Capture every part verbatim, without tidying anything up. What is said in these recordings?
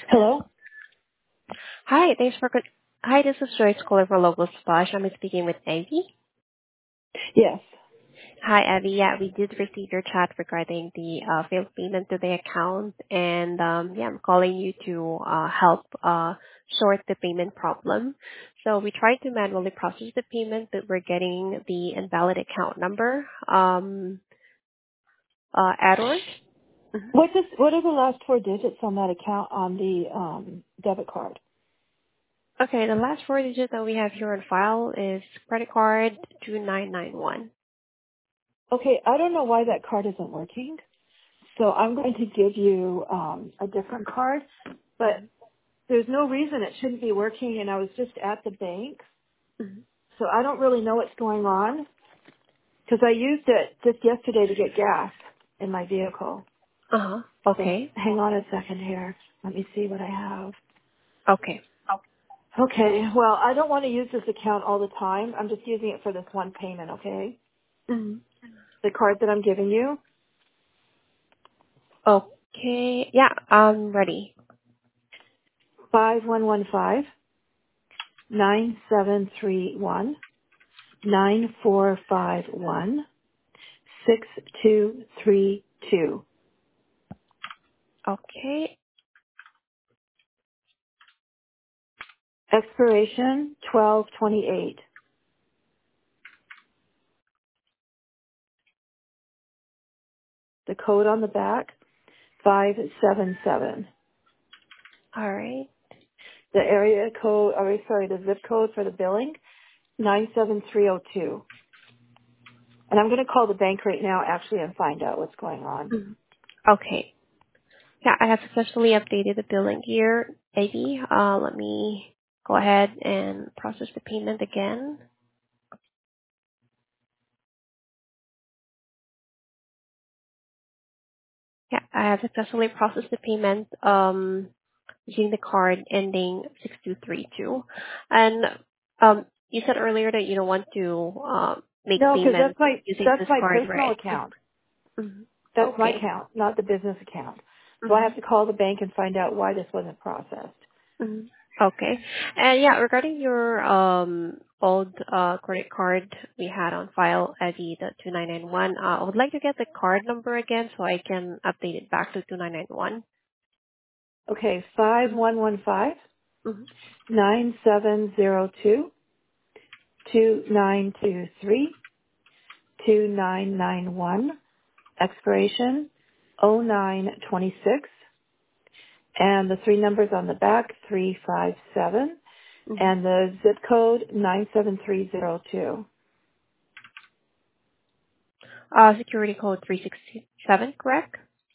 Hello? Hi, thanks for con- Hi, this is Joyce calling for Local Splash. I'm speaking with Evie. Yes. Hi, Evie. Yeah, we did receive your chat regarding the uh, failed payment to the account, and um, yeah, I'm calling you to uh, help uh, sort the payment problem. So we tried to manually process the payment, but we're getting the invalid account number um, uh, error. Mhm. What is what are the last four digits on that account on the um, debit card? Okay, the last four digits that we have here on file is credit card two nine nine one. Okay, I don't know why that card isn't working. So I'm going to give you um, a different card, but there's no reason it shouldn't be working. And I was just at the bank, Mhm. so I don't really know what's going on because I used it just yesterday to get gas in my vehicle. Uh-huh. So Okay. hang on a second here. Let me see what I have. Okay. Okay, well, I don't want to use this account all the time. I'm just using it for this one payment, okay? Mhm. The card that I'm giving you, Okay. Yeah, I'm ready. five one one five nine seven three one nine four five one six two three two. Okay. Expiration twelve twenty-eight. The code on the back, five seven seven. All right. The area code, or sorry, the zip code for the billing, nine seven three zero two. And I'm going to call the bank right now actually and find out what's going on. Mhm. Okay. Yeah, I have successfully updated the billing here, Maybe. Uh, let me go ahead and process the payment again. Yeah, I have successfully processed the payment um, using the card ending six two three two. And um, you said earlier that you don't want to uh, make No, because payment that's my using that's this my card, personal right? account. Mhm. That's my Okay. account, not the business account. So I Mhm. have to call the bank and find out why this wasn't processed. Mhm. Okay. And yeah, regarding your um old uh credit card we had on file, Eddie, the two nine nine one, uh, I would like to get the card number again so I can update it back to two nine nine one. Okay, five Mm-hmm. one one five Mm-hmm. nine seven zero two two nine two three two nine nine one. Expiration oh nine twenty six, and the three numbers on the back three five seven, Mm-hmm. and the zip code nine seven three zero two. Uh, security code three six seven, correct?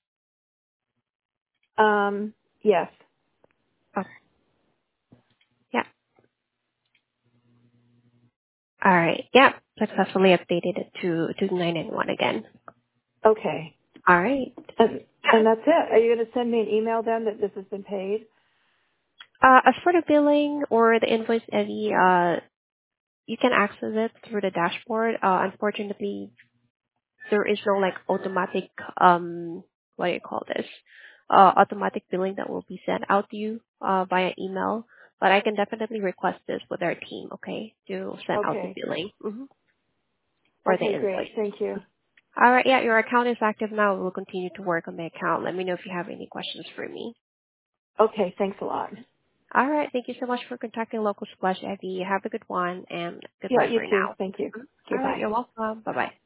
Um, yes. Oh, yeah. All right. Yeah. Successfully updated it to two nine nine one again. Okay. All right. And, Yeah. and that's it. Are you going to send me an email then that this has been paid? Uh, as for the billing or the invoice, Eddie, uh, you can access it through the dashboard. Uh, unfortunately, there is no like automatic um what do you call this uh automatic billing that will be sent out to you uh via email, but I can definitely request this with our team, okay, to send out the Okay. billing hmm or the Okay, great. invoice. Thank you. All right, yeah, your account is active now. We'll continue to work on the account. Let me know if you have any questions for me. Okay, thanks a lot. All right, thank you so much for contacting Local Splash, Evie. Have a good one, and Yeah, goodbye you for too. now. Thank you. Mhm. Okay, All right, bye. you're welcome. Bye bye.